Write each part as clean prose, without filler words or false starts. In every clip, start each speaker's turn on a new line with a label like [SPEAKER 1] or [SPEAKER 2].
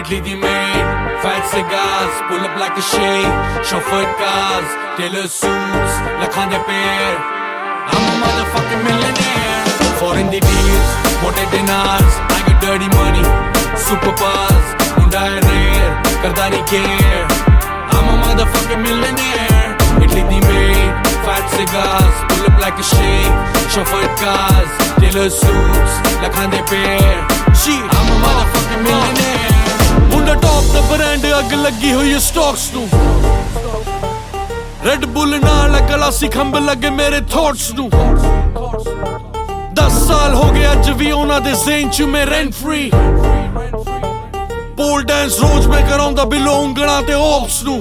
[SPEAKER 1] Italy the maid, fat cigars, pull up like a shade, chauffeured cars, tailor suits, lakhande pair. I'm a motherfucking millionaire. Foreign the deals, mote dinars, I get dirty money, super bars, munda hai rare, karda nahi care. I'm a motherfucking millionaire. Italy the maid, fat cigars, pull up like a shade, chauffeured cars, tailor suits, lakhande pair. I'm a motherfucking millionaire. Munda top the brand, ag lagi hui stocks nu. Red Bull naal glassi khamba lage mere thoughts nu. 10 saal ho gaya aj vi ona de zain ch me rent free. Pole dance roz mein karaunda below ungla te ops nu.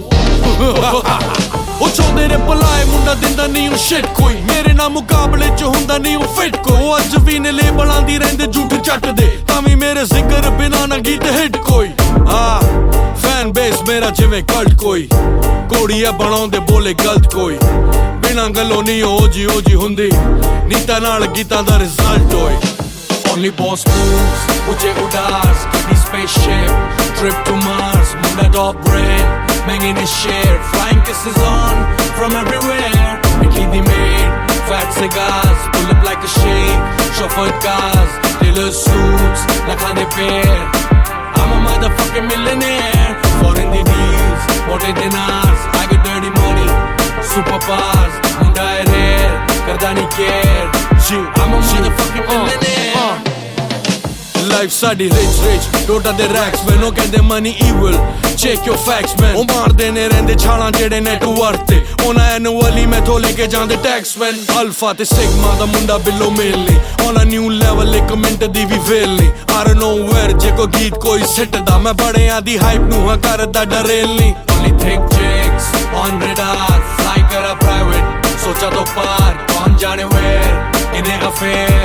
[SPEAKER 1] O chonde ne palaye munda dinda nahi o shit koi. Mere na muqabale ch hunda nahi o fit ko. O aj vi ne labelan di rende jhoot chat de. Tami mere zikr bina na geet hit koi. Fan base mera jive cult koi. Kodiya banaunde bole galt koi. Bina gallo nahi oji hundi. Neeta naal geetan da result hoy. Only boss moves, uche udas, kadi spaceship, trip to Mars, munda top brand, banging his share, flying kisses on from everywhere. Italy the maid, fat cigars, pull up like a shade, chauffeured cars, tailor suits, lakhande pair. I'm a motherfucking millionaire. Foreign the deals, mote dinars, I get dirty money, super bars, munda hai rare, karda nahi care. I'm a motherfucking millionaire. Life sadi rich, tota de racks, man, no kende money evil. Check your facts, man. O maar dene rende chhalan jede net worth te. Ona annually me tho leke jande tax, man. Alpha te sigma da munda below milli. On a new level ek mint di vi velni. I don't know where je ko geet koi sit da. Main badeyan di hype nu ha karda darelni. Only thick chicks on radar, fly kara private. Socha to par, kaun jane where, kine affair.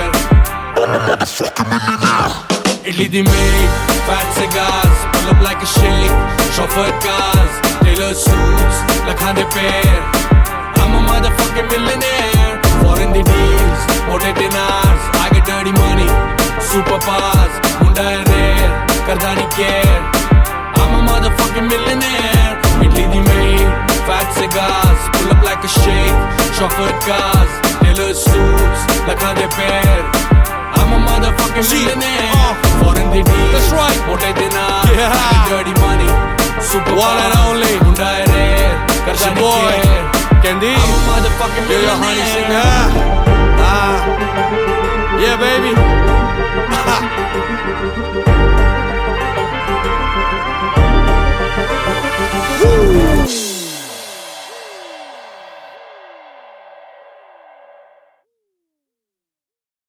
[SPEAKER 1] Italy the maid, fat cigars, pull up like a shake, chauffeured cars, tailor suits, lakhande pair. I'm a motherfucking millionaire. Foreign the deals, mote dinars, I get dirty money, super bars, munda hai rare, karda nahi care. I'm a motherfucking millionaire. Italy the maid, fat cigars, pull up like a shake, chauffeured cars, tailor suits, lakhande pair. I'm a motherfucking millionaire. Foreign the deals, that's right. Mote dinars, yeah. Dirty money, super one and only. Munda hai rare, karda nahi care. Candy, I'm a motherfucking millionaire. Honey singer.